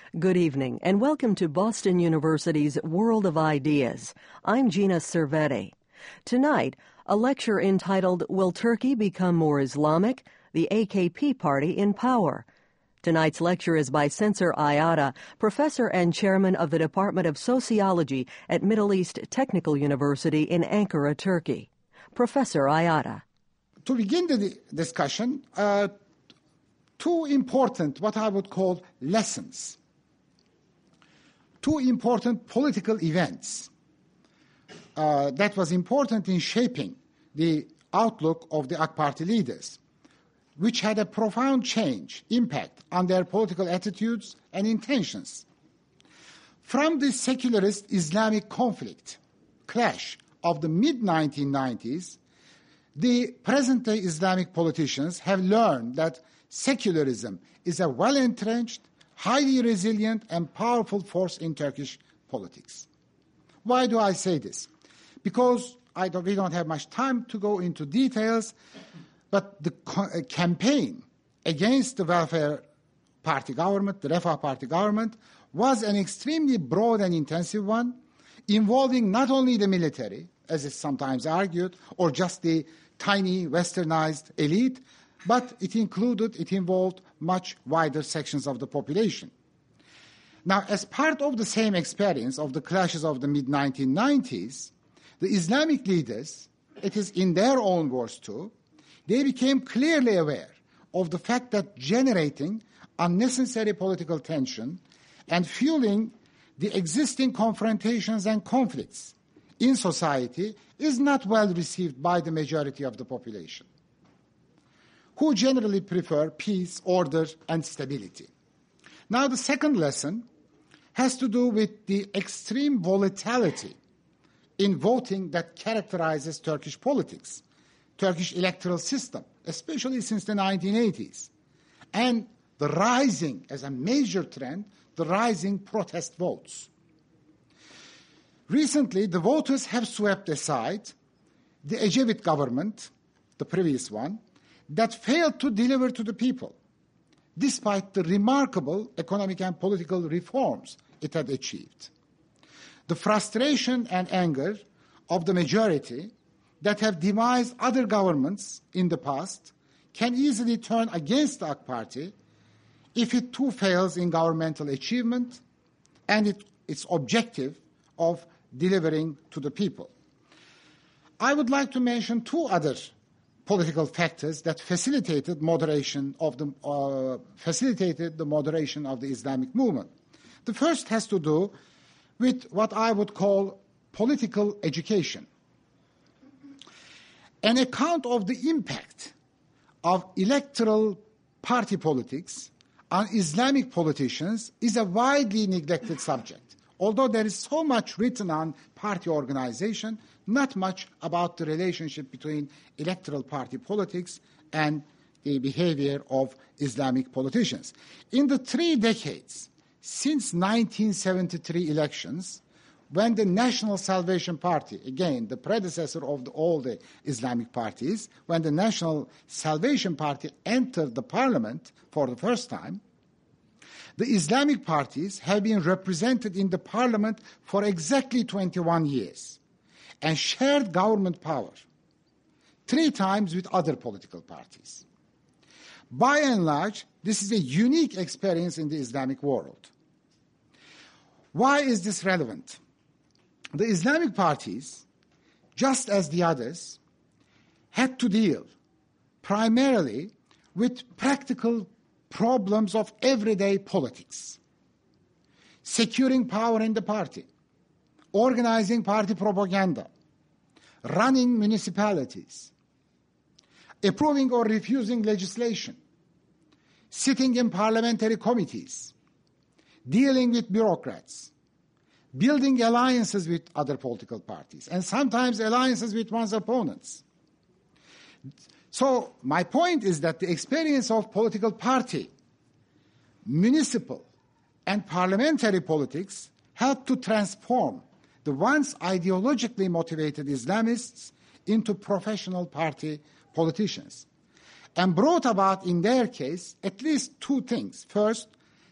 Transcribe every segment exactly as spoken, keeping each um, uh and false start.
Good evening, and welcome to Boston University's World of Ideas. I'm Gina Cervetti. Tonight, a lecture entitled, Will Turkey Become More Islamic? The A K P Party in Power. Tonight's lecture is by Sensor Ayada, professor and chairman of the Department of Sociology at Middle East Technical University in Ankara, Turkey. Professor Ayada. To begin the discussion, uh, two important, what I would call lessons, two important political events uh, that was important in shaping the outlook of the A K Party leaders, which had a profound change, impact on their political attitudes and intentions. From the secularist Islamic conflict, clash of the mid nineteen nineties, the present-day Islamic politicians have learned that secularism is a well-entrenched, highly resilient and powerful force in Turkish politics. Why do I say this? Because I don't, we don't have much time to go into details, but the co- campaign against the Welfare Party government, the Refah Party government, was an extremely broad and intensive one, involving not only the military, as is sometimes argued, or just the tiny westernized elite, but it included, it involved much wider sections of the population. Now, as part of the same experience of the clashes of the mid nineteen nineties, the Islamic leaders, it is in their own words too, they became clearly aware of the fact that generating unnecessary political tension and fueling the existing confrontations and conflicts in society is not well received by the majority of the population, who generally prefer peace, order, and stability. Now, the second lesson has to do with the extreme volatility in voting that characterizes Turkish politics, Turkish electoral system, especially since the nineteen eighties, and the rising, as a major trend, the rising protest votes. Recently, the voters have swept aside the Ecevit government, the previous one, that failed to deliver to the people, despite the remarkable economic and political reforms it had achieved. The frustration and anger of the majority that have devised other governments in the past can easily turn against the A K Party if it too fails in governmental achievement and it, its objective of delivering to the people. I would like to mention two other political factors that facilitated moderation of the uh, facilitated the moderation of the Islamic movement. The first has to do with what I would call political education. An account of the impact of electoral party politics on Islamic politicians is a widely neglected subject. Although there is so much written on party organization, not much about the relationship between electoral party politics and the behavior of Islamic politicians. In the three decades since nineteen seventy-three elections, when the National Salvation Party, again, the predecessor of the, all the Islamic parties, when the National Salvation Party entered the parliament for the first time, the Islamic parties have been represented in the parliament for exactly twenty-one years and shared government power three times with other political parties. By and large, this is a unique experience in the Islamic world. Why is this relevant? The Islamic parties, just as the others, had to deal primarily with practical problems of everyday politics, securing power in the party, organizing party propaganda, running municipalities, approving or refusing legislation, sitting in parliamentary committees, dealing with bureaucrats, building alliances with other political parties, and sometimes alliances with one's opponents. So my point is that the experience of political party, municipal, and parliamentary politics helped to transform the once ideologically motivated Islamists into professional party politicians, and brought about, in their case, at least two things. First,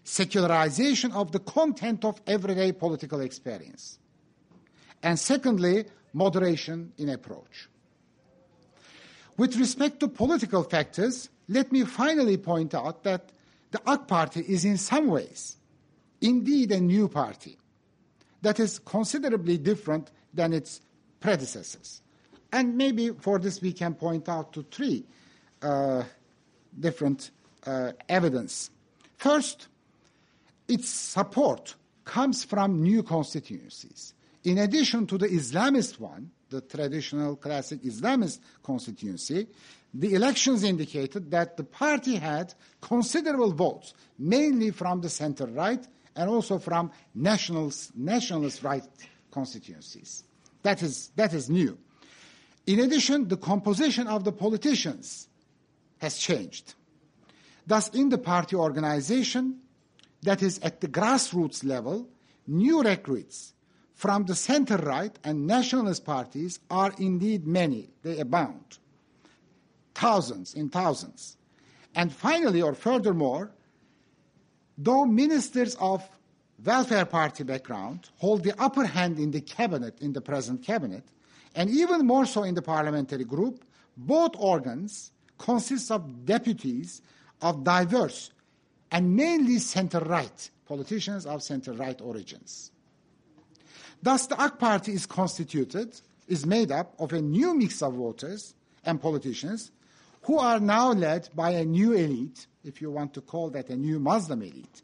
secularization of the content of everyday political experience. And secondly, moderation in approach. With respect to political factors, let me finally point out that the A K Party is in some ways indeed a new party that is considerably different than its predecessors. And maybe for this we can point out to three uh, different uh, evidence. First, its support comes from new constituencies. In addition to the Islamist one, the traditional classic Islamist constituency, the elections indicated that the party had considerable votes, mainly from the center-right and also from nationalist, nationalist right constituencies. That is, that is new. In addition, the composition of the politicians has changed. Thus, in the party organization, that is at the grassroots level, new recruits from the center-right and nationalist parties are indeed many. They abound. Thousands in thousands. And finally, or furthermore, though ministers of welfare party background hold the upper hand in the cabinet, in the present cabinet, and even more so in the parliamentary group, both organs consist of deputies of diverse and mainly center-right politicians of center-right origins. Thus, the A K Party is constituted, is made up of a new mix of voters and politicians who are now led by a new elite, if you want to call that a new Muslim elite.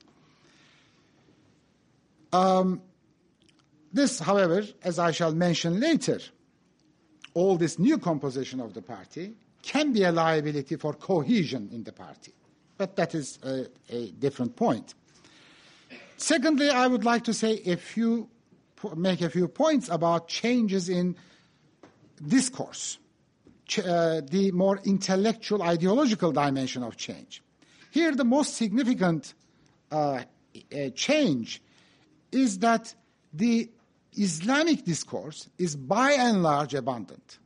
Um, this, however, as I shall mention later, all this new composition of the party can be a liability for cohesion in the party. But that is a, a different point. Secondly, I would like to say a few, make a few points about changes in discourse, ch- uh, the more intellectual, ideological dimension of change. Here, the most significant uh, uh, change is that the Islamic discourse is by and large abundant,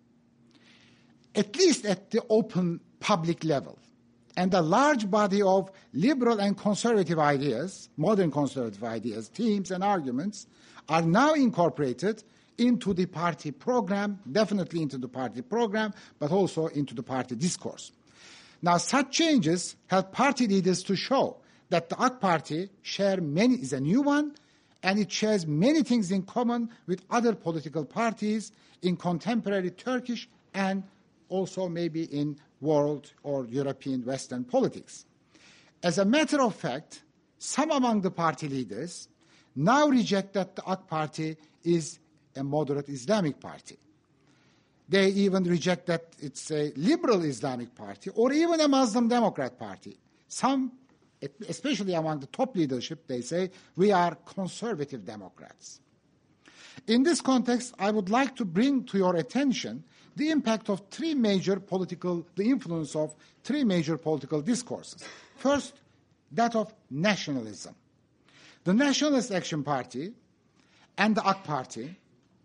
at least at the open public level. And a large body of liberal and conservative ideas, modern conservative ideas, themes and arguments, are now incorporated into the party program, definitely into the party program, but also into the party discourse. Now, such changes help party leaders to show that the A K Party share many, is a new one, and it shares many things in common with other political parties in contemporary Turkish and also maybe in world or European Western politics. As a matter of fact, some among the party leaders now reject that the A K Party is a moderate Islamic party. They even reject that it's a liberal Islamic party or even a Muslim Democrat party. Some, especially among the top leadership, they say we are conservative Democrats. In this context, I would like to bring to your attention the impact of three major political, the influence of three major political discourses. First, that of nationalism. The Nationalist Action Party and the A K Party,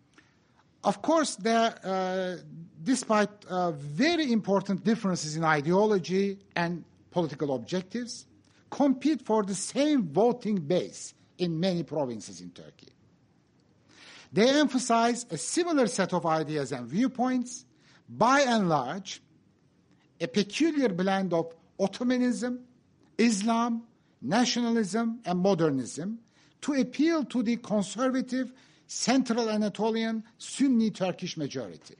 of course, uh, despite uh, very important differences in ideology and political objectives, compete for the same voting base in many provinces in Turkey. They emphasize a similar set of ideas and viewpoints, by and large, a peculiar blend of Ottomanism, Islam, nationalism, and modernism to appeal to the conservative Central Anatolian Sunni Turkish majority.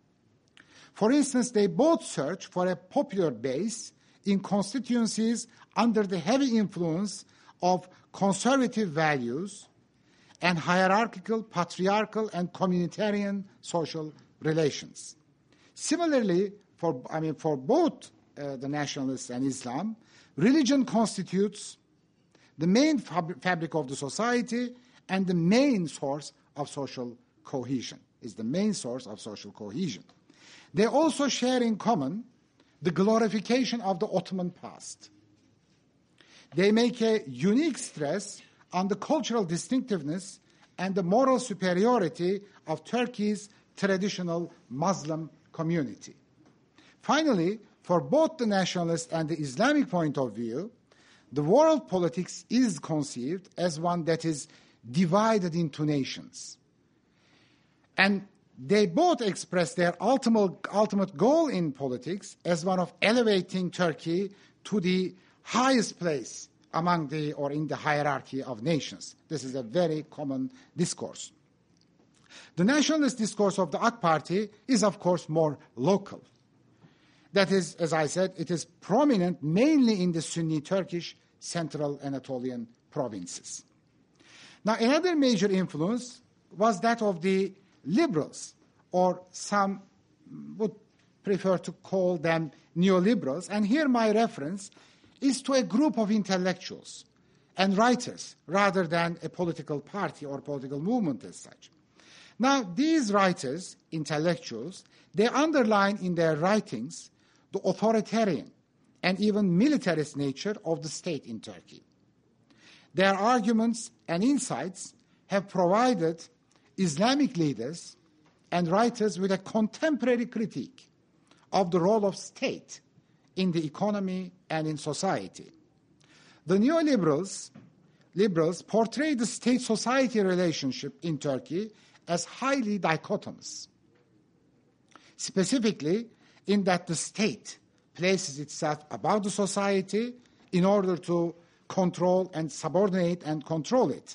For instance, they both search for a popular base in constituencies under the heavy influence of conservative values and hierarchical, patriarchal, and communitarian social relations. Similarly, for, I mean, for both uh, the nationalists and Islam, religion constitutes the main fab- fabric of the society and the main source of social cohesion, is the main source of social cohesion. They also share in common the glorification of the Ottoman past. They make a unique stress on the cultural distinctiveness and the moral superiority of Turkey's traditional Muslim community. Finally, for both the nationalist and the Islamic point of view, the world politics is conceived as one that is divided into nations. And they both express their ultimate, ultimate goal in politics as one of elevating Turkey to the highest place among the, or in the hierarchy of nations. This is a very common discourse. The nationalist discourse of the A K Party is, of course, more local. That is, as I said, it is prominent mainly in the Sunni Turkish central Anatolian provinces. Now, another major influence was that of the liberals, or some would prefer to call them neoliberals. And here my reference is to a group of intellectuals and writers rather than a political party or political movement as such. Now, these writers, intellectuals, they underline in their writings the authoritarian and even militarist nature of the state in Turkey. Their arguments and insights have provided Islamic leaders and writers with a contemporary critique of the role of state in the economy and in society. The neoliberals liberals portray the state-society relationship in Turkey as highly dichotomous, specifically in that the state places itself above the society in order to control and subordinate and control it.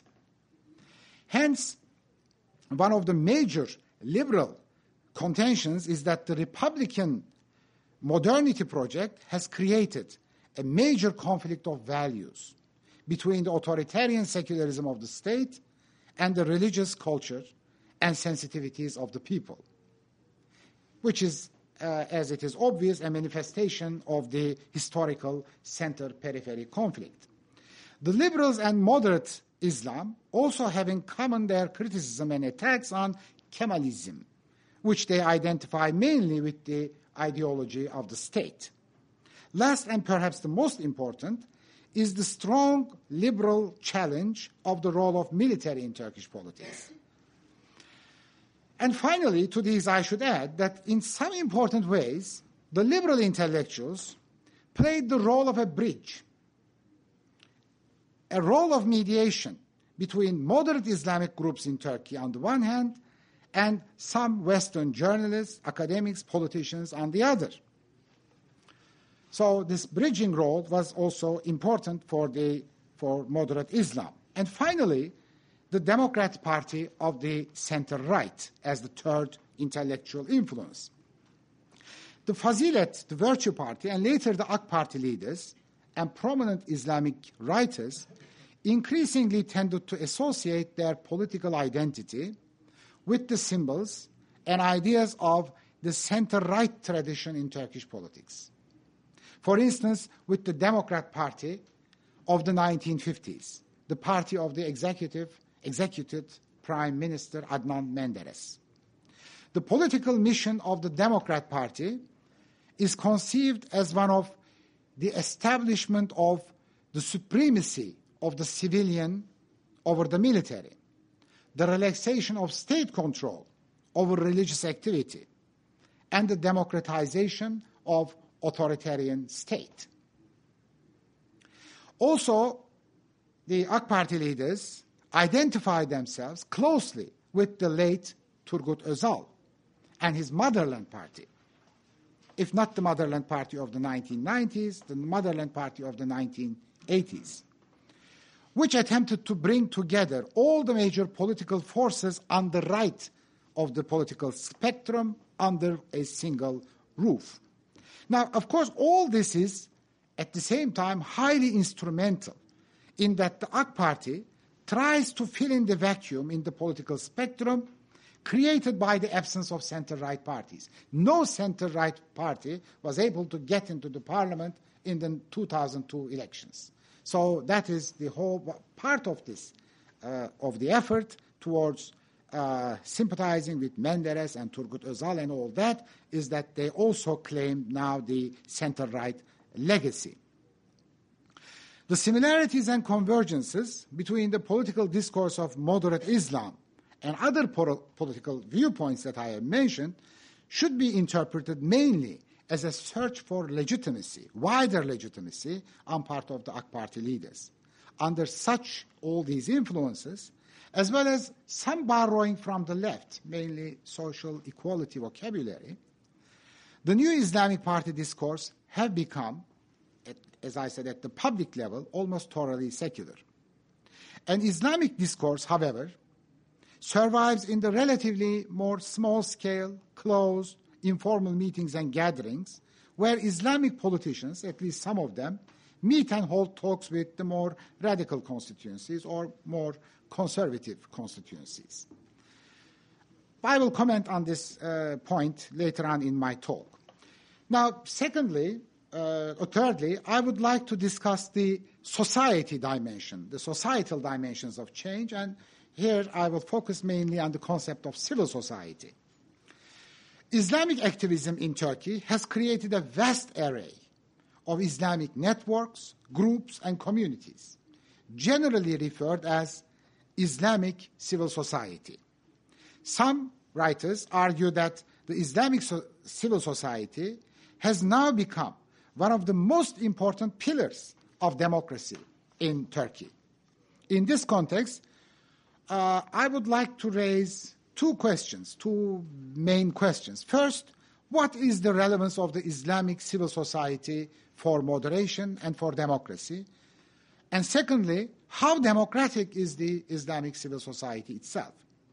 Hence, one of the major liberal contentions is that the Republican modernity project has created a major conflict of values between the authoritarian secularism of the state and the religious culture and sensitivities of the people, which is, uh, as it is obvious, a manifestation of the historical center-periphery conflict. The liberals and moderate Islam also have in common their criticism and attacks on Kemalism, which they identify mainly with the ideology of the state. Last, and perhaps the most important, is the strong liberal challenge of the role of military in Turkish politics. And finally, to these I should add that in some important ways, the liberal intellectuals played the role of a bridge, a role of mediation between moderate Islamic groups in Turkey on the one hand and some Western journalists, academics, politicians on the other. So this bridging role was also important for, the, for moderate Islam. And finally, the Democrat Party of the center-right as the third intellectual influence. The Fazilet, the Virtue Party, and later the A K Party leaders and prominent Islamic writers increasingly tended to associate their political identity with the symbols and ideas of the center-right tradition in Turkish politics. For instance, with the Democrat Party of the nineteen fifties, the party of the executive, executed Prime Minister Adnan Menderes. The political mission of the Democrat Party is conceived as one of the establishment of the supremacy of the civilian over the military, the relaxation of state control over religious activity, and the democratization of authoritarian state. Also, the A K Party leaders identified themselves closely with the late Turgut Özal and his Motherland Party, if not the Motherland Party of the nineteen nineties, the Motherland Party of the nineteen eighties, which attempted to bring together all the major political forces on the right of the political spectrum under a single roof. Now, of course, all this is at the same time highly instrumental in that the A K Party tries to fill in the vacuum in the political spectrum created by the absence of center-right parties. No center-right party was able to get into the parliament in the two thousand two elections. So that is the whole part of this, uh, of the effort towards uh, sympathizing with Menderes and Turgut Özal and all that, is that they also claim now the center-right legacy. The similarities and convergences between the political discourse of moderate Islam and other political viewpoints that I have mentioned should be interpreted mainly as a search for legitimacy, wider legitimacy on part of the A K Party leaders. Under such all these influences, as well as some borrowing from the left, mainly social equality vocabulary, the new Islamic Party discourse have become, at, as I said, at the public level, almost thoroughly secular. An Islamic discourse, however, survives in the relatively more small-scale, closed, informal meetings and gatherings, where Islamic politicians, at least some of them, meet and hold talks with the more radical constituencies or more conservative constituencies. I will comment on this uh, point later on in my talk. Now, secondly, uh, or thirdly, I would like to discuss the society dimension, the societal dimensions of change, and here I will focus mainly on the concept of civil society. Islamic activism in Turkey has created a vast array of Islamic networks, groups, and communities, generally referred as Islamic civil society. Some writers argue that the Islamic so- civil society has now become one of the most important pillars of democracy in Turkey. In this context, uh, I would like to raise two questions, two main questions. First, what is the relevance of the Islamic civil society for moderation and for democracy? And secondly, how democratic is the Islamic civil society itself?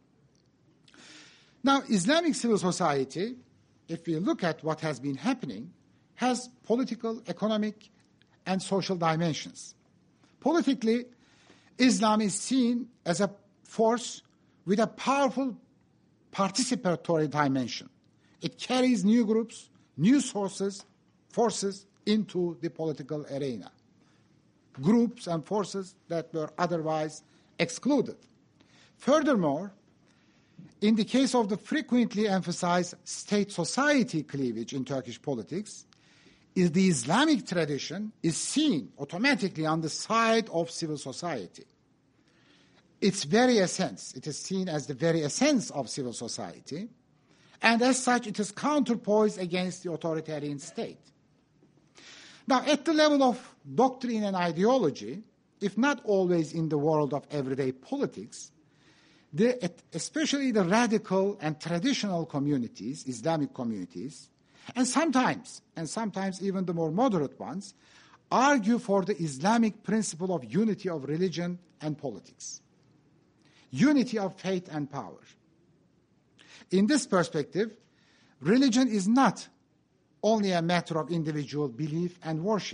Now, Islamic civil society, if we look at what has been happening, has political, economic, and social dimensions. Politically, Islam is seen as a force with a powerful participatory dimension. It carries new groups, new sources, forces into the political arena. Groups and forces that were otherwise excluded. Furthermore, in the case of the frequently emphasized state-society cleavage in Turkish politics, is the Islamic tradition is seen automatically on the side of civil society. Its very essence, it is seen as the very essence of civil society, and as such it is counterpoised against the authoritarian state. Now, at the level of doctrine and ideology, if not always in the world of everyday politics, the, especially the radical and traditional communities, Islamic communities, and sometimes, and sometimes even the more moderate ones, argue for the Islamic principle of unity of religion and politics, unity of faith and power. In this perspective, religion is not only a matter of individual belief and worship.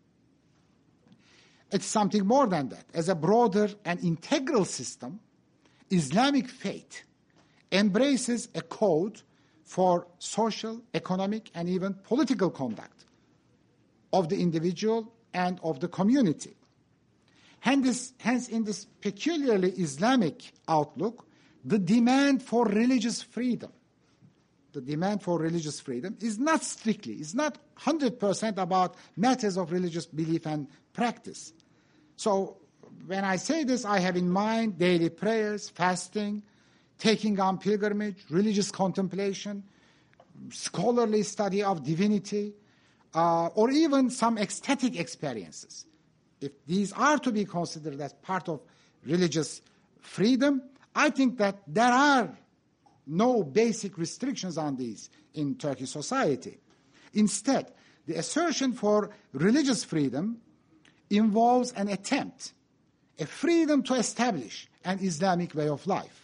It's something more than that. As a broader and integral system, Islamic faith embraces a code for social, economic, and even political conduct of the individual and of the community. Hence, hence, in this peculiarly Islamic outlook, the demand for religious freedom, the demand for religious freedom is not strictly, is not one hundred percent about matters of religious belief and practice. So when I say this, I have in mind daily prayers, fasting, taking on pilgrimage, religious contemplation, scholarly study of divinity, uh, or even some ecstatic experiences. If these are to be considered as part of religious freedom, I think that there are no basic restrictions on these in Turkish society. Instead, the assertion for religious freedom involves an attempt, a freedom to establish an Islamic way of life.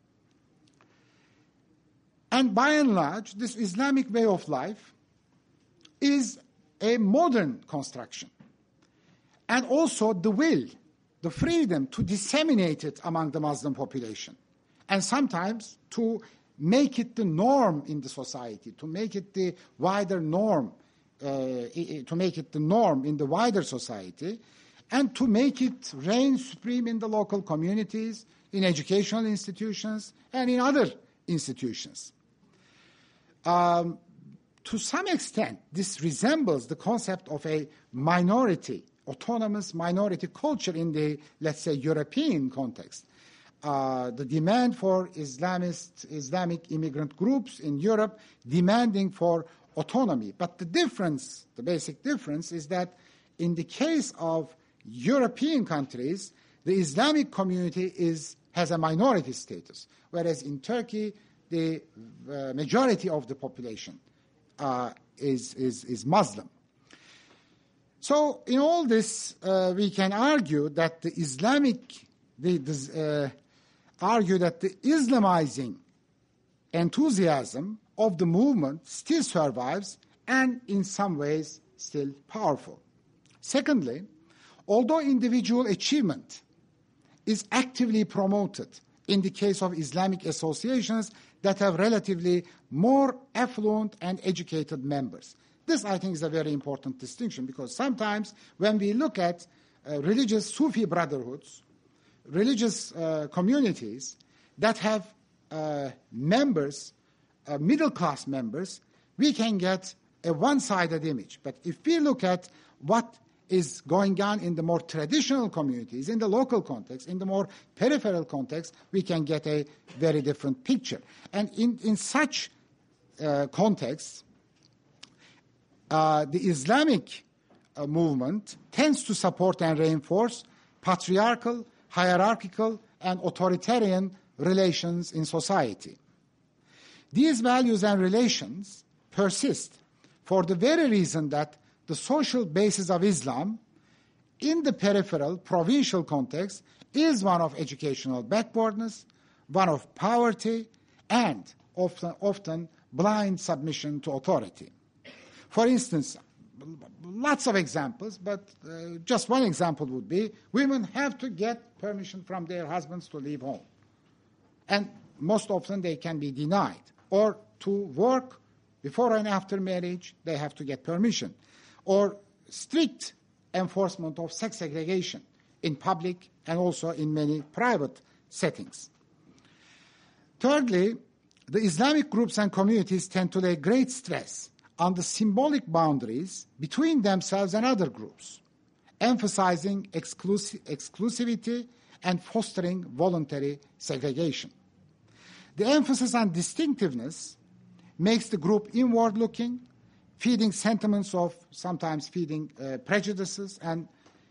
And by and large, this Islamic way of life is a modern construction. And also the will, the freedom to disseminate it among the Muslim population. And sometimes to make it the norm in the society, to make it the wider norm, uh, to make it the norm in the wider society, and to make it reign supreme in the local communities, in educational institutions, and in other institutions. Um, to some extent, this resembles the concept of a minority, autonomous minority culture in the, let's say, European context. Uh, the demand for Islamist, Islamic immigrant groups in Europe demanding for autonomy. But the difference, the basic difference, is that in the case of European countries, the Islamic community is, has a minority status, whereas in Turkey, the uh, majority of the population uh, is, is, is Muslim. So in all this, uh, we can argue that the Islamic, the, the, uh, argue that the Islamizing enthusiasm of the movement still survives and in some ways still powerful. Secondly, although individual achievement is actively promoted in the case of Islamic associations that have relatively more affluent and educated members. This, I think, is a very important distinction, because sometimes when we look at uh, religious Sufi brotherhoods, religious uh, communities that have uh, members, uh, middle-class members, we can get a one-sided image. But if we look at what is going on in the more traditional communities, in the local context, in the more peripheral context, we can get a very different picture. And in, in such uh, contexts, uh, the Islamic uh, movement tends to support and reinforce patriarchal, hierarchical, and authoritarian relations in society. These values and relations persist for the very reason that the social basis of Islam in the peripheral, provincial context is one of educational backwardness, one of poverty, and often, often blind submission to authority. For instance, lots of examples, but uh, just one example would be women have to get permission from their husbands to leave home. And most often they can be denied. Or to work before and after marriage, they have to get permission. Or strict enforcement of sex segregation in public and also in many private settings. Thirdly, the Islamic groups and communities tend to lay great stress on the symbolic boundaries between themselves and other groups, emphasizing exclusiv- exclusivity and fostering voluntary segregation. The emphasis on distinctiveness makes the group inward-looking, feeding sentiments of, sometimes feeding uh, prejudices and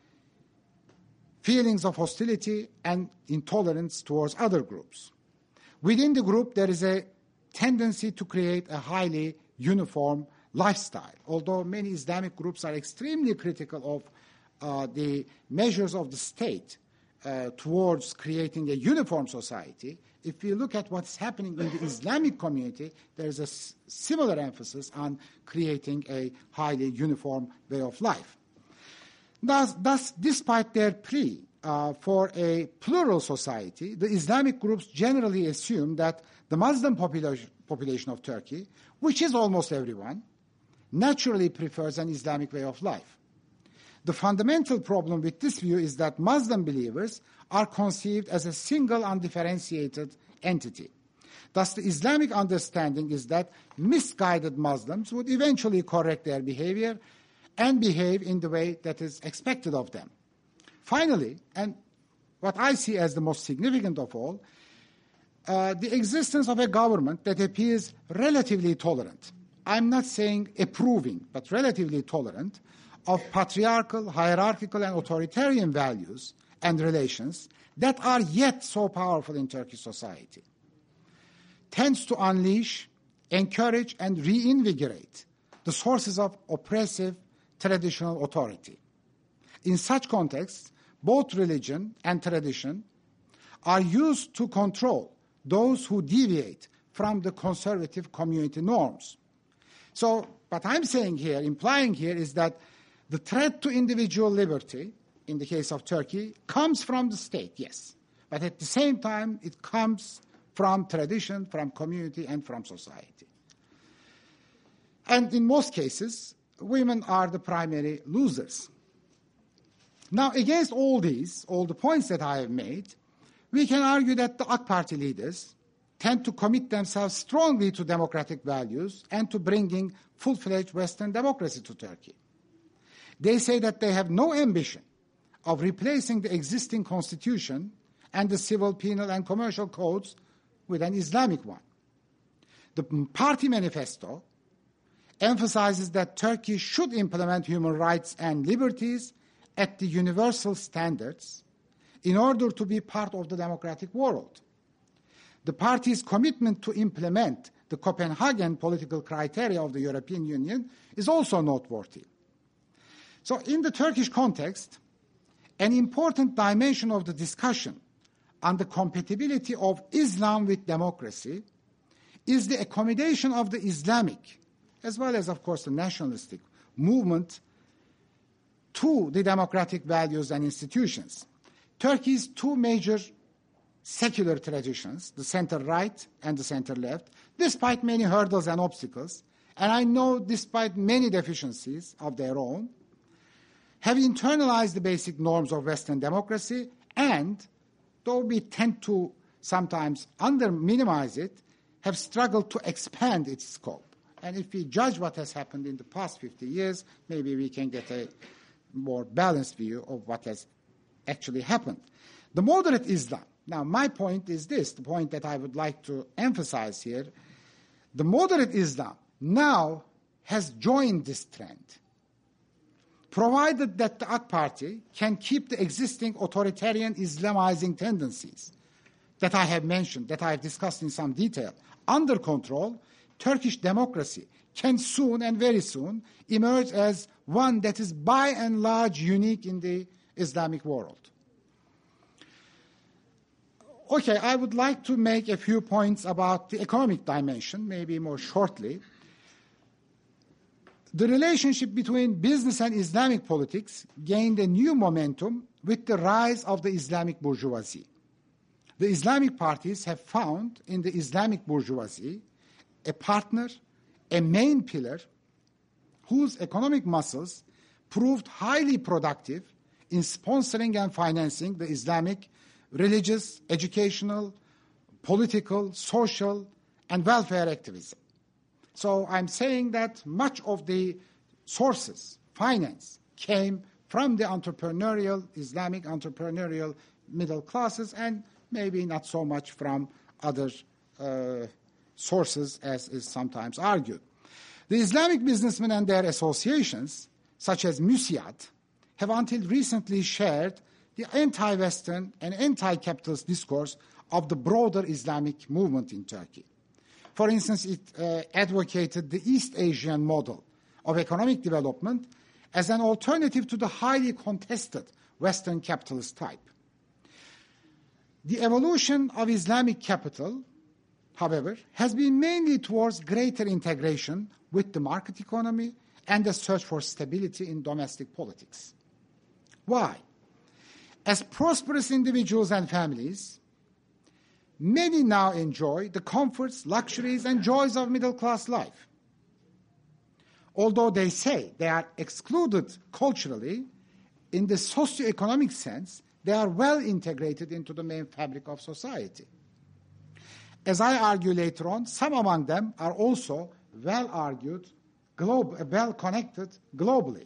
feelings of hostility and intolerance towards other groups. Within the group, there is a tendency to create a highly uniform lifestyle. Although many Islamic groups are extremely critical of uh, the measures of the state uh, towards creating a uniform society, if we look at what's happening in the Islamic community, there is a s- similar emphasis on creating a highly uniform way of life. Thus, thus despite their plea uh, for a plural society, the Islamic groups generally assume that the Muslim population, population of Turkey, which is almost everyone, naturally prefers an Islamic way of life. The fundamental problem with this view is that Muslim believers are conceived as a single undifferentiated entity. Thus, the Islamic understanding is that misguided Muslims would eventually correct their behavior and behave in the way that is expected of them. Finally, and what I see as the most significant of all, uh, the existence of a government that appears relatively tolerant. I'm not saying approving, but relatively tolerant of patriarchal, hierarchical, and authoritarian values and relations that are yet so powerful in Turkish society, tends to unleash, encourage, and reinvigorate the sources of oppressive traditional authority. In such contexts, both religion and tradition are used to control those who deviate from the conservative community norms. So what I'm saying here, implying here, is that the threat to individual liberty, in the case of Turkey, comes from the state, yes. But at the same time, it comes from tradition, from community, and from society. And in most cases, women are the primary losers. Now, against all these, all the points that I have made, we can argue that the A K Party leaders tend to commit themselves strongly to democratic values and to bringing full-fledged Western democracy to Turkey. They say that they have no ambition of replacing the existing constitution and the civil, penal, and commercial codes with an Islamic one. The party manifesto emphasizes that Turkey should implement human rights and liberties at the universal standards in order to be part of the democratic world. The party's commitment to implement the Copenhagen political criteria of the European Union is also noteworthy. So in the Turkish context, an important dimension of the discussion on the compatibility of Islam with democracy is the accommodation of the Islamic, as well as, of course, the nationalistic movement to the democratic values and institutions. Turkey's two major secular traditions, the center-right and the center-left, despite many hurdles and obstacles, and I know despite many deficiencies of their own, have internalized the basic norms of Western democracy and, though we tend to sometimes under-minimize it, have struggled to expand its scope. And if we judge what has happened in the past fifty years, maybe we can get a more balanced view of what has actually happened. The moderate Islam. Now, my point is this, the point that I would like to emphasize here. The moderate Islam now has joined this trend, provided that the A K Party can keep the existing authoritarian Islamizing tendencies that I have mentioned, that I have discussed in some detail, under control. Turkish democracy can soon and very soon emerge as one that is by and large unique in the Islamic world. Okay, I would like to make a few points about the economic dimension, maybe more shortly. The relationship between business and Islamic politics gained a new momentum with the rise of the Islamic bourgeoisie. The Islamic parties have found in the Islamic bourgeoisie a partner, a main pillar, whose economic muscles proved highly productive in sponsoring and financing the Islamic religious, educational, political, social, and welfare activism. So I'm saying that much of the sources, finance, came from the entrepreneurial, Islamic entrepreneurial middle classes, and maybe not so much from other uh, sources, as is sometimes argued. The Islamic businessmen and their associations, such as Müsiat, have until recently shared the anti-Western and anti-capitalist discourse of the broader Islamic movement in Turkey. For instance, it uh, advocated the East Asian model of economic development as an alternative to the highly contested Western capitalist type. The evolution of Islamic capital, however, has been mainly towards greater integration with the market economy and the search for stability in domestic politics. Why? As prosperous individuals and families, many now enjoy the comforts, luxuries, and joys of middle-class life. Although they say they are excluded culturally, in the socio-economic sense, they are well integrated into the main fabric of society. As I argue later on, some among them are also well-argued, globe, well-connected globally.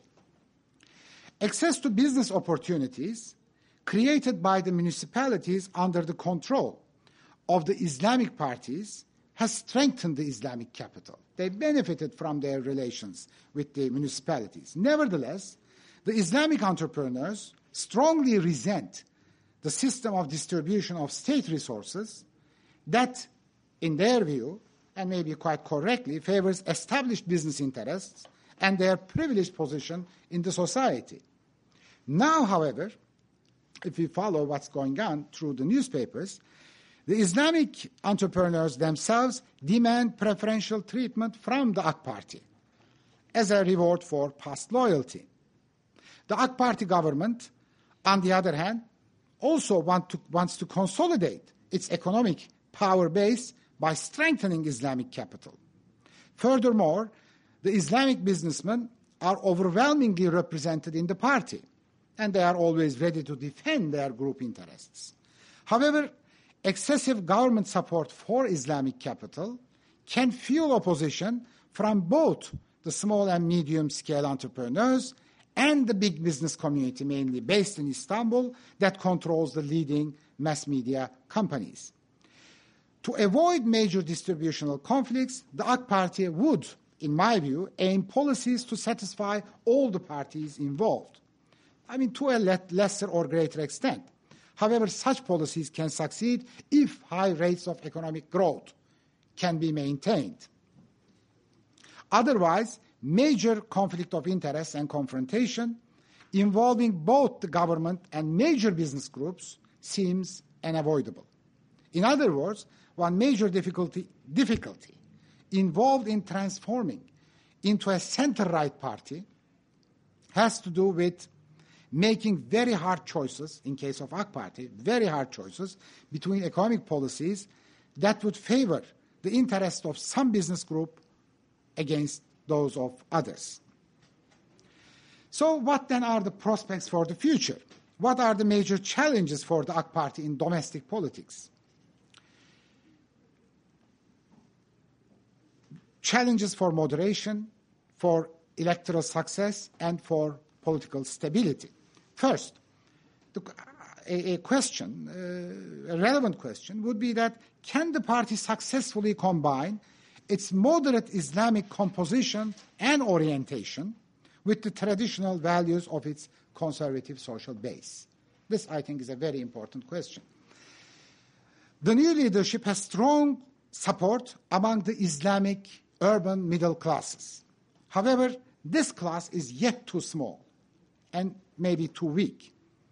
Access to business opportunities created by the municipalities under the control of the Islamic parties has strengthened the Islamic capital. They benefited from their relations with the municipalities. Nevertheless, the Islamic entrepreneurs strongly resent the system of distribution of state resources that, in their view, and maybe quite correctly, favors established business interests and their privileged position in the society. Now, however, if we follow what's going on through the newspapers, the Islamic entrepreneurs themselves demand preferential treatment from the A K Party as a reward for past loyalty. The A K Party government, on the other hand, also want to, wants to consolidate its economic power base by strengthening Islamic capital. Furthermore, the Islamic businessmen are overwhelmingly represented in the party, and they are always ready to defend their group interests. However, excessive government support for Islamic capital can fuel opposition from both the small and medium-scale entrepreneurs and the big business community, mainly based in Istanbul, that controls the leading mass media companies. To avoid major distributional conflicts, the A K Party would, in my view, aim policies to satisfy all the parties involved. I mean, to a lesser or greater extent. However, such policies can succeed if high rates of economic growth can be maintained. Otherwise, major conflict of interest and confrontation involving both the government and major business groups seems unavoidable. In other words, one major difficulty, difficulty involved in transforming into a center-right party has to do with making very hard choices, in case of A K Party, very hard choices between economic policies that would favor the interest of some business group against those of others. So what then are the prospects for the future? What are the major challenges for the A K Party in domestic politics? Challenges for moderation, for electoral success, and for political stability. First, the, a, a question, uh, a relevant question, would be that can the party successfully combine its moderate Islamic composition and orientation with the traditional values of its conservative social base? This, I think, is a very important question. The new leadership has strong support among the Islamic urban middle classes. However, this class is yet too small and maybe too weak,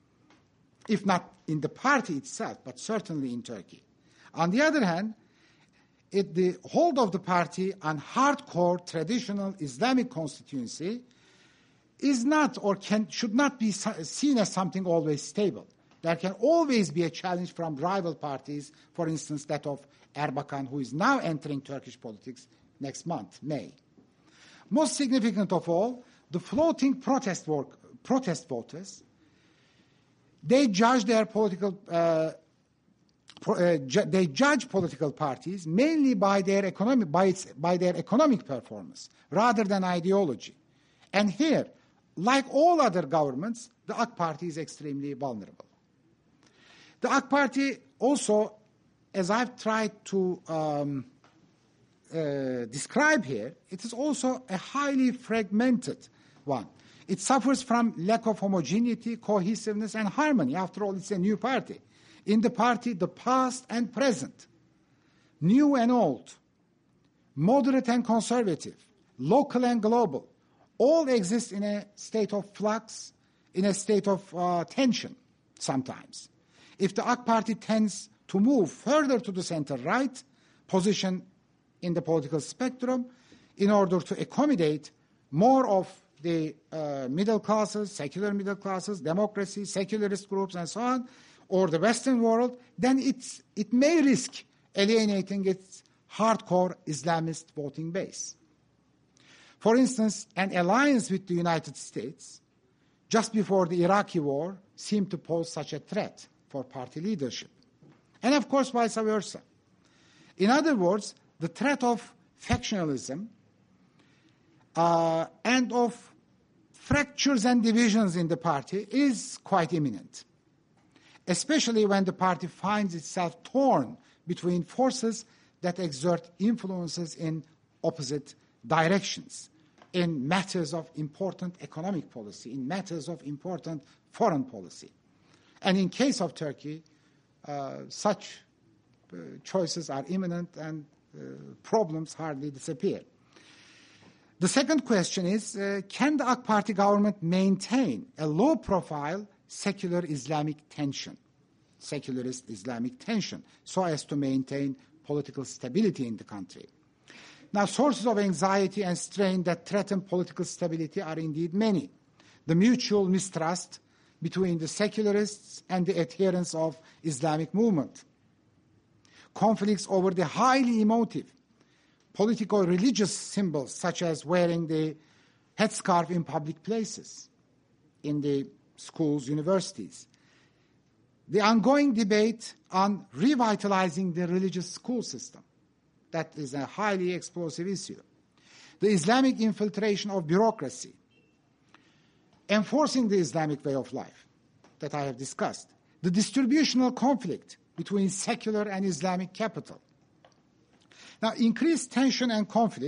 if not in the party itself, but certainly in Turkey. On the other hand, it, the hold of the party on hardcore traditional Islamic constituency is not or can, should not be seen as something always stable. There can always be a challenge from rival parties, for instance, that of Erbakan, who is now entering Turkish politics next month, May. Most significant of all, the floating protest, work, protest voters, they judge their political, uh, pro, uh, ju- they judge political parties mainly by their economic, by, its, by their economic performance rather than ideology. And here, like all other governments, the A K Party is extremely vulnerable. The A K Party also, as I've tried to um, uh, describe here, it is also a highly fragmented one. It suffers from lack of homogeneity, cohesiveness, and harmony. After all, it's a new party. In the party, the past and present, new and old, moderate and conservative, local and global, all exist in a state of flux, in a state of uh, tension sometimes. If the A K Party tends to move further to the center-right position in the political spectrum in order to accommodate more of the uh, middle classes, secular middle classes, democracy, secularist groups, and so on, or the Western world, then it's, it may risk alienating its hardcore Islamist voting base. For instance, an alliance with the United States just before the Iraqi war seemed to pose such a threat for party leadership. And of course, vice versa. In other words, the threat of factionalism uh, and of fractures and divisions in the party is quite imminent, especially when the party finds itself torn between forces that exert influences in opposite directions, in matters of important economic policy, in matters of important foreign policy. And in case of Turkey, uh, such uh, choices are imminent and uh, problems hardly disappear. The second question is, uh, can the A K Party government maintain a low-profile secular Islamic tension, secularist Islamic tension, so as to maintain political stability in the country? Now, sources of anxiety and strain that threaten political stability are indeed many. The mutual mistrust between the secularists and the adherents of Islamic movement, conflicts over the highly emotive politico-religious symbols such as wearing the headscarf in public places, in the schools, universities, the ongoing debate on revitalizing the religious school system. That is a highly explosive issue. The Islamic infiltration of bureaucracy, enforcing the Islamic way of life that I have discussed, the distributional conflict between secular and Islamic capital. Now, increased tension and conflict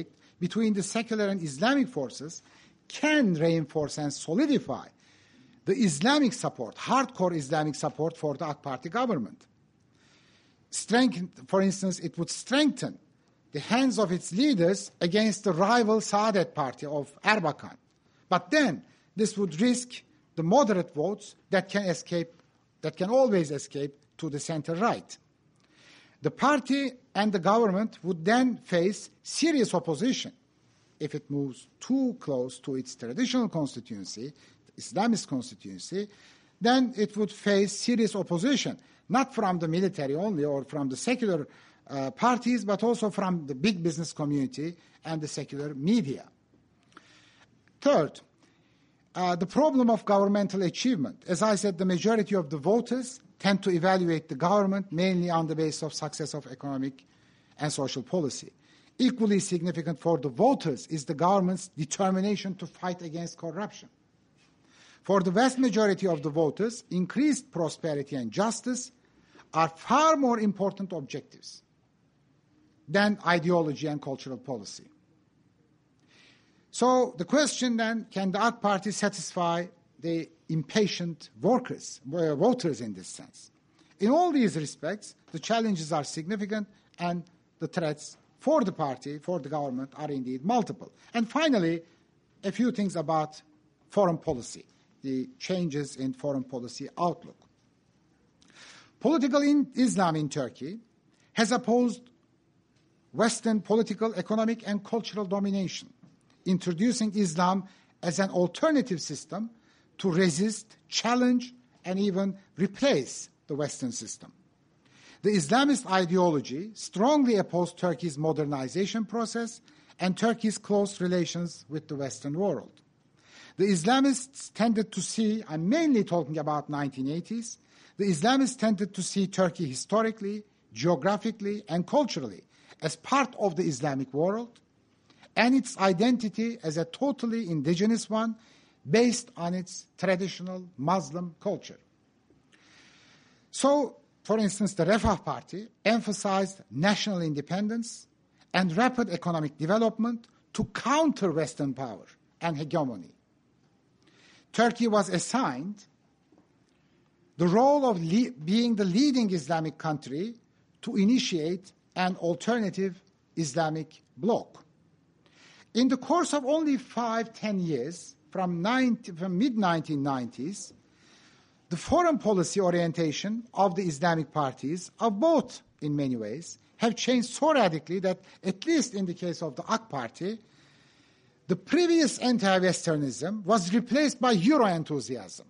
between the secular and Islamic forces can reinforce and solidify the Islamic support, hardcore Islamic support for the A K Party government. Strengthen, for instance, it would strengthen the hands of its leaders against the rival Saadet Party of Erbakan. But then this would risk the moderate votes that can escape, that can always escape to the center-right. The party and the government would then face serious opposition if it moves too close to its traditional constituency, the Islamist constituency. Then it would face serious opposition, not from the military only or from the secular uh, parties, but also from the big business community and the secular media. Third, uh, the problem of governmental achievement. As I said, the majority of the voters tend to evaluate the government mainly on the basis of success of economic and social policy. Equally significant for the voters is the government's determination to fight against corruption. For the vast majority of the voters, increased prosperity and justice are far more important objectives than ideology and cultural policy. So the question then, can the A K Party satisfy the impatient workers, uh, voters in this sense? In all these respects, the challenges are significant and the threats for the party, for the government, are indeed multiple. And finally, a few things about foreign policy, the changes in foreign policy outlook. Political in Islam in Turkey has opposed Western political, economic, and cultural domination, introducing Islam as an alternative system to resist, challenge, and even replace the Western system. The Islamist ideology strongly opposed Turkey's modernization process and Turkey's close relations with the Western world. The Islamists tended to see, I'm mainly talking about nineteen eighties, the Islamists tended to see Turkey historically, geographically, and culturally as part of the Islamic world, and its identity as a totally indigenous one based on its traditional Muslim culture. So, for instance, the Refah Party emphasized national independence and rapid economic development to counter Western power and hegemony. Turkey was assigned the role of le- being the leading Islamic country to initiate an alternative Islamic bloc. In the course of only five, ten years, from, ninety, from mid nineteen nineties, the foreign policy orientation of the Islamic parties, of both in many ways, have changed so radically that, at least in the case of the A K Party, the previous anti-Westernism was replaced by Euro enthusiasm.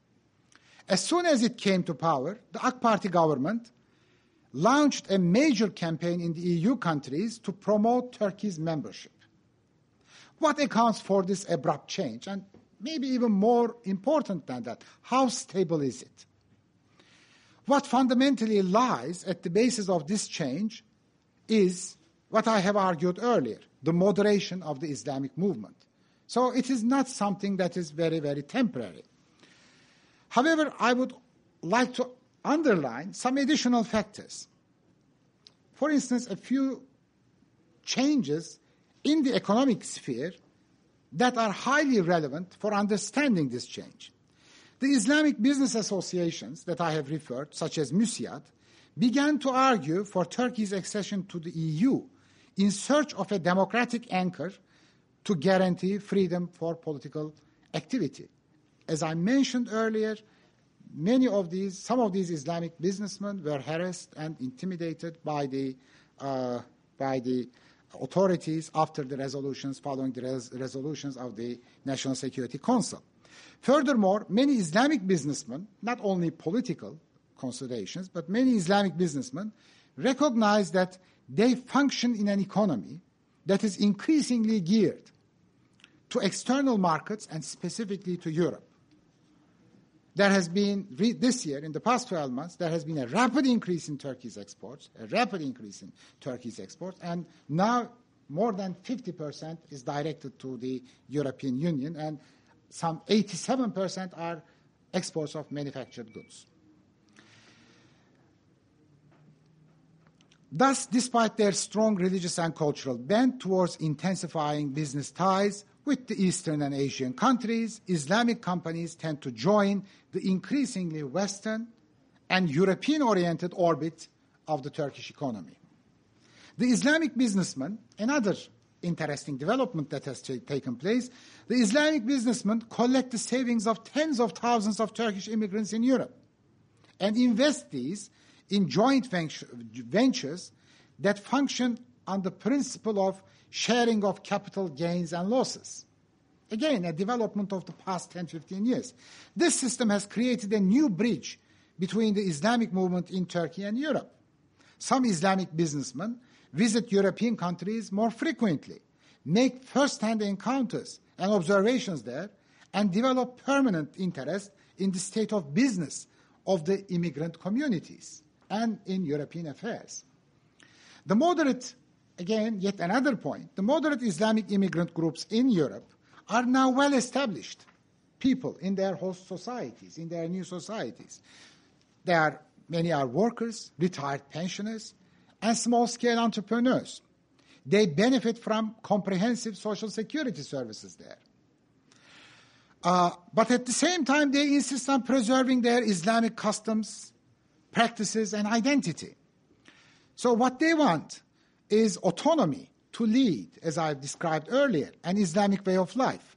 As soon as it came to power, the A K Party government launched a major campaign in the E U countries to promote Turkey's membership. What accounts for this abrupt change? And maybe even more important than that, how stable is it? What fundamentally lies at the basis of this change is what I have argued earlier, the moderation of the Islamic movement. So it is not something that is very, very temporary. However, I would like to underline some additional factors. For instance, a few changes in the economic sphere that are highly relevant for understanding this change. The Islamic business associations that I have referred, such as MÜSİAD, began to argue for Turkey's accession to the E U in search of a democratic anchor to guarantee freedom for political activity. As I mentioned earlier, many of these, some of these Islamic businessmen were harassed and intimidated by the, uh, by the authorities after the resolutions, following the res- resolutions of the National Security Council. Furthermore, many Islamic businessmen, not only political considerations, but many Islamic businessmen recognize that they function in an economy that is increasingly geared to external markets and specifically to Europe. There has been, this year, in the past twelve months, there has been a rapid increase in Turkey's exports, a rapid increase in Turkey's exports, and now more than fifty percent is directed to the European Union, and some eighty-seven percent are exports of manufactured goods. Thus, despite their strong religious and cultural bent towards intensifying business ties with the Eastern and Asian countries, Islamic companies tend to join the increasingly Western and European-oriented orbit of the Turkish economy. The Islamic businessman, another interesting development that has t- taken place, the Islamic businessmen collect the savings of tens of thousands of Turkish immigrants in Europe and invest these in joint ventures that function on the principle of sharing of capital gains and losses. Again, a development of the past ten, fifteen years. This system has created a new bridge between the Islamic movement in Turkey and Europe. Some Islamic businessmen visit European countries more frequently, make first-hand encounters and observations there, and develop permanent interest in the state of business of the immigrant communities and in European affairs. The moderate, again, yet another point, the moderate Islamic immigrant groups in Europe are now well established people in their host societies, in their new societies. They are, many are workers, retired pensioners, and small-scale entrepreneurs. They benefit from comprehensive social security services there. Uh, but at the same time, they insist on preserving their Islamic customs, practices, and identity. So what they want is autonomy to lead, as I've described earlier, an Islamic way of life.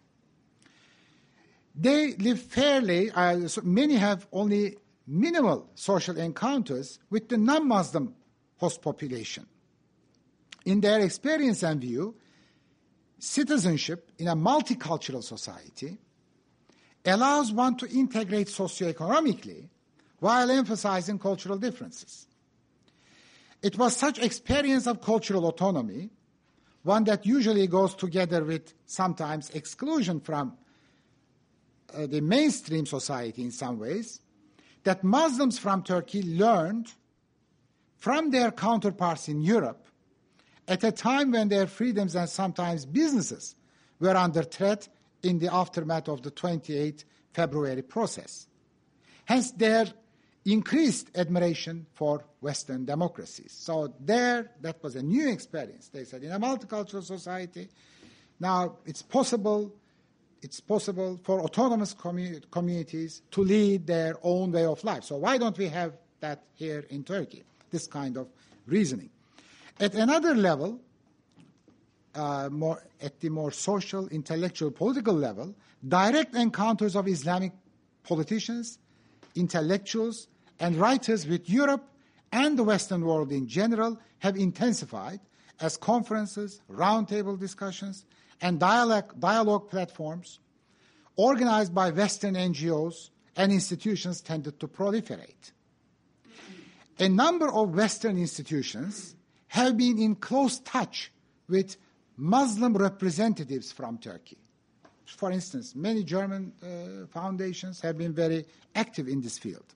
They live fairly, uh, so many have only minimal social encounters with the non-Muslim host population. In their experience and view, citizenship in a multicultural society allows one to integrate socioeconomically while emphasizing cultural differences. It was such experience of cultural autonomy, one that usually goes together with sometimes exclusion from uh, the mainstream society in some ways, that Muslims from Turkey learned from their counterparts in Europe at a time when their freedoms and sometimes businesses were under threat in the aftermath of the twenty-eighth February process. Hence their increased admiration for Western democracies. So there, that was a new experience. They said in a multicultural society, now it's possible, it's possible for autonomous commu- communities to lead their own way of life. So why don't we have that here in Turkey? This kind of reasoning. At another level, uh, more at the more social, intellectual, political level, direct encounters of Islamic politicians, intellectuals, and writers with Europe and the Western world in general have intensified as conferences, roundtable discussions, and dialogue, dialogue platforms organized by Western N G Os and institutions tended to proliferate. A number of Western institutions have been in close touch with Muslim representatives from Turkey. For instance, many German uh, foundations have been very active in this field,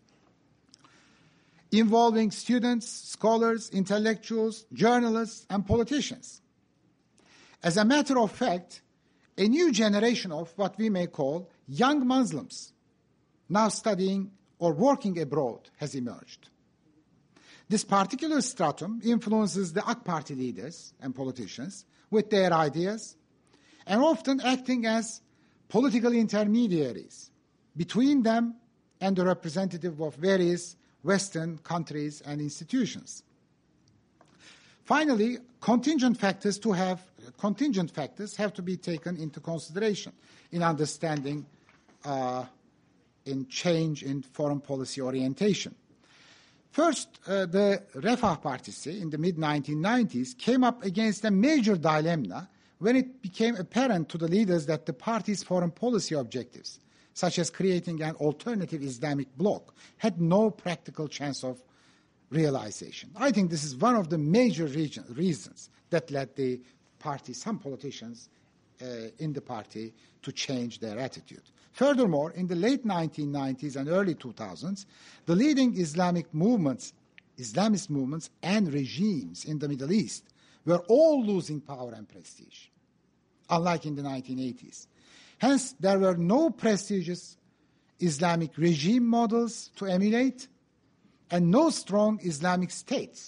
involving students, scholars, intellectuals, journalists, and politicians. As a matter of fact, a new generation of what we may call young Muslims now studying or working abroad has emerged. This particular stratum influences the A K Party leaders and politicians with their ideas and often acting as political intermediaries between them and the representative of various Western countries and institutions. Finally, contingent factors to have contingent factors have to be taken into consideration in understanding uh, in change in foreign policy orientation. First, uh, the Refah Partisi in the mid nineteen nineties came up against a major dilemma when it became apparent to the leaders that the party's foreign policy objectives, such as creating an alternative Islamic bloc, had no practical chance of realization. I think this is one of the major region, reasons that led the party, some politicians uh, in the party, to change their attitude. Furthermore, in the late nineteen nineties and early two thousands, the leading Islamic movements, Islamist movements and regimes in the Middle East were all losing power and prestige, unlike in the nineteen eighties. Hence, there were no prestigious Islamic regime models to emulate and no strong Islamic states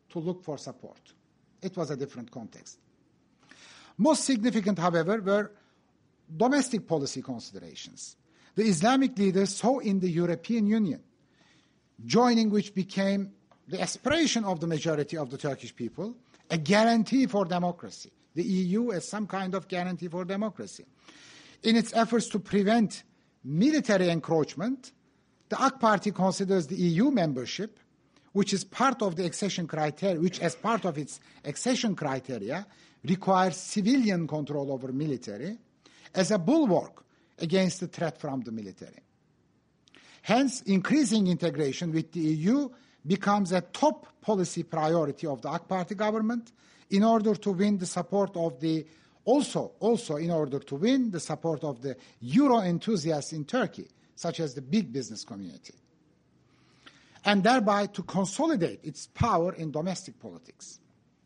to look for support. It was a different context. Most significant, however, were domestic policy considerations. The Islamic leaders saw in the European Union, joining which became the aspiration of the majority of the Turkish people, a guarantee for democracy. The E U as some kind of guarantee for democracy. In its efforts to prevent military encroachment, the A K Party considers the E U membership, which is part of the accession criteria, which as part of its accession criteria requires civilian control over military, as a bulwark against the threat from the military. Hence, increasing integration with the E U becomes a top policy priority of the A K Party government in order to win the support of the, also, also in order to win the support of the Euro enthusiasts in Turkey, such as the big business community, and thereby to consolidate its power in domestic politics.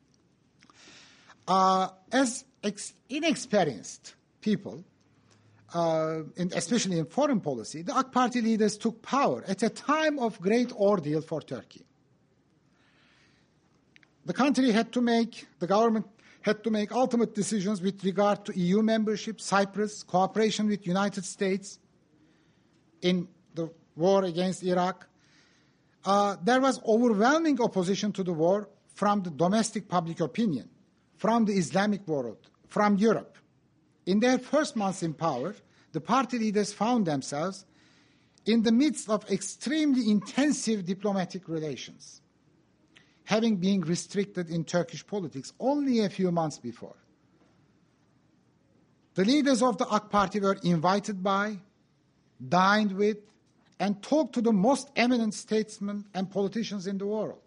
Uh, as ex- inexperienced people, uh, in, especially in foreign policy, the A K Party leaders took power at a time of great ordeal for Turkey. The country had to make, the government had to make ultimate decisions with regard to E U membership, Cyprus, cooperation with United States in the war against Iraq. Uh, there was overwhelming opposition to the war from the domestic public opinion, from the Islamic world, from Europe. In their first months in power, the party leaders found themselves in the midst of extremely intensive diplomatic relations, having been restricted in Turkish politics only a few months before. The leaders of the A K Party were invited by, dined with, and talked to the most eminent statesmen and politicians in the world.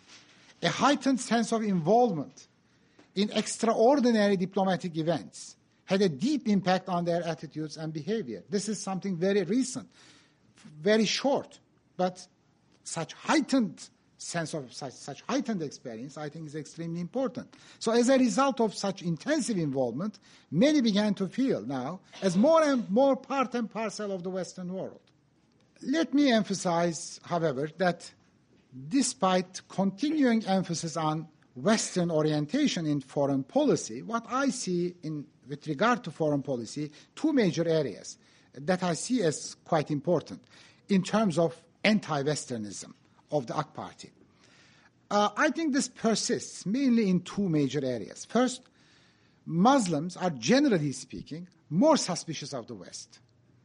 A heightened sense of involvement in extraordinary diplomatic events had a deep impact on their attitudes and behavior. This is something very recent, very short, but such heightened sense of such, such heightened experience, I think, is extremely important. So as a result of such intensive involvement, many began to feel now as more and more part and parcel of the Western world. Let me emphasize, however, that despite continuing emphasis on Western orientation in foreign policy, what I see in, with regard to foreign policy, two major areas that I see as quite important in terms of anti-Westernism of the A K Party. Uh, I think this persists mainly in two major areas. First, Muslims are, generally speaking, more suspicious of the West.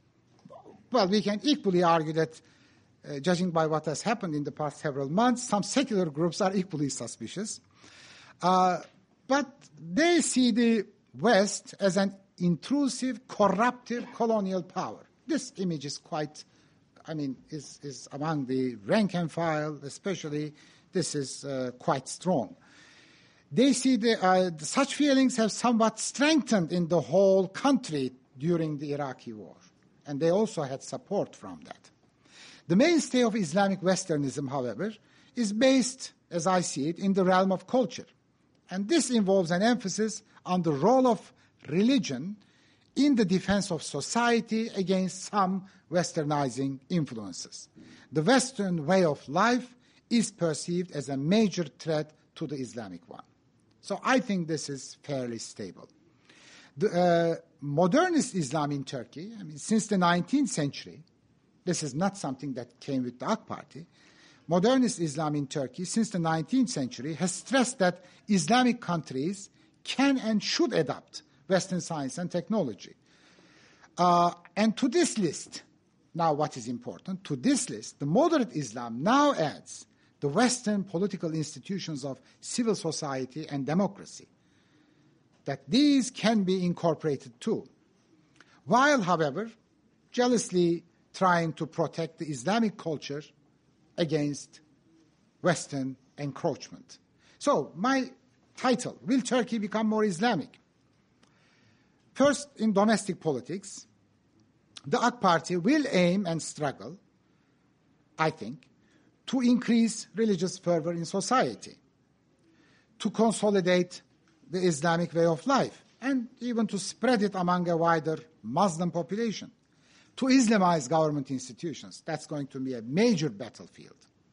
Well, we can equally argue that, uh, judging by what has happened in the past several months, some secular groups are equally suspicious. Uh, but they see the West as an intrusive, corruptive colonial power. This image is quite, I mean, is, is among the rank and file, especially, this is uh, quite strong. They see the, uh, such feelings have somewhat strengthened in the whole country during the Iraqi war, and they also had support from that. The mainstay of Islamic Westernism, however, is based, as I see it, in the realm of culture, and this involves an emphasis on the role of religion in the defense of society against some westernizing influences. The Western way of life is perceived as a major threat to the Islamic one. So I think this is fairly stable. The uh, modernist Islam in Turkey, I mean, since the nineteenth century, this is not something that came with the A K Party, modernist Islam in Turkey since the nineteenth century has stressed that Islamic countries can and should adopt Western science and technology. Uh, and to this list, now what is important, to this list, the moderate Islam now adds the Western political institutions of civil society and democracy, that these can be incorporated too, while, however, jealously trying to protect the Islamic culture against Western encroachment. So my title, Will Turkey Become More Islamic? First, in domestic politics, the A K Party will aim and struggle, I think, to increase religious fervor in society, to consolidate the Islamic way of life, and even to spread it among a wider Muslim population, to Islamize government institutions. That's going to be a major battlefield.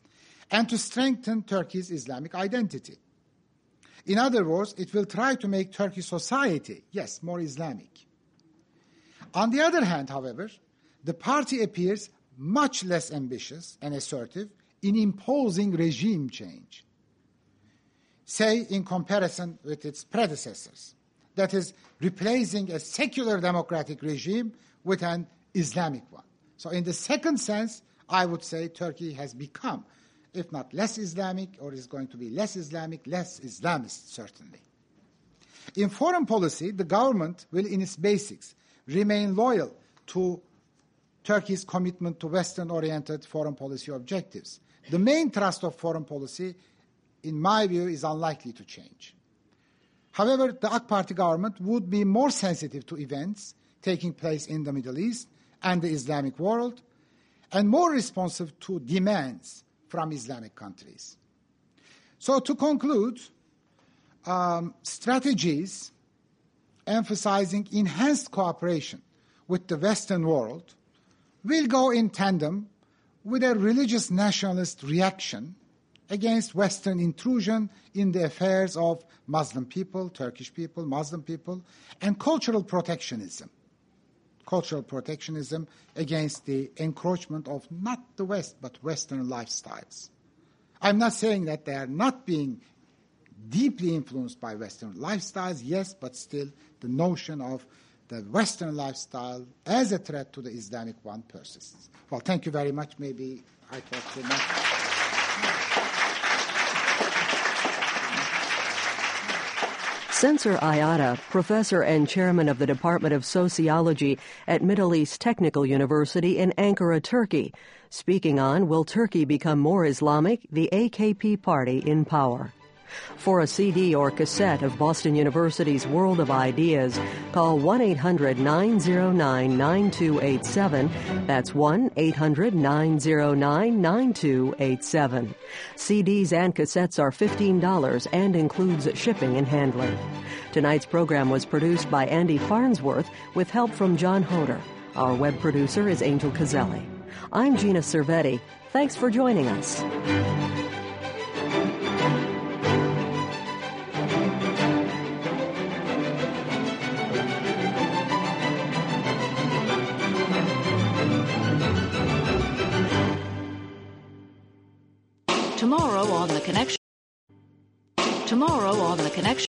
and to strengthen Turkey's Islamic identity. In other words, it will try to make Turkish society, yes, more Islamic. On the other hand, however, the party appears much less ambitious and assertive in imposing regime change, say in comparison with its predecessors, that is, replacing a secular democratic regime with an Islamic one. So in the second sense, I would say Turkey has become, if not less Islamic, or is going to be less Islamic, less Islamist, certainly. In foreign policy, the government will, in its basics, remain loyal to Turkey's commitment to Western-oriented foreign policy objectives. The main thrust of foreign policy, in my view, is unlikely to change. However, the A K Party government would be more sensitive to events taking place in the Middle East and the Islamic world, and more responsive to demands from Islamic countries. So to conclude, um, strategies emphasizing enhanced cooperation with the Western world will go in tandem with a religious nationalist reaction against Western intrusion in the affairs of Muslim people, Turkish people, Muslim people, and cultural protectionism. Cultural protectionism against the encroachment of not the West, but Western lifestyles. I'm not saying that they are not being deeply influenced by Western lifestyles, yes, but still the notion of the Western lifestyle as a threat to the Islamic one persists. Well, thank you very much. Maybe I talked too much. Sensor Ayata, professor and chairman of the Department of Sociology at Middle East Technical University in Ankara, Turkey, speaking on Will Turkey Become More Islamic? The A K P Party in Power. For a C D or cassette of Boston University's World of Ideas, call one eight hundred nine oh nine nine two eight seven. That's one eight hundred nine oh nine nine two eight seven. C Ds and cassettes are fifteen dollars and includes shipping and handling. Tonight's program was produced by Andy Farnsworth with help from John Hoder. Our web producer is Angel Cazelli. I'm Gina Cervetti. Thanks for joining us. Tomorrow on The Connection. Tomorrow on The Connection.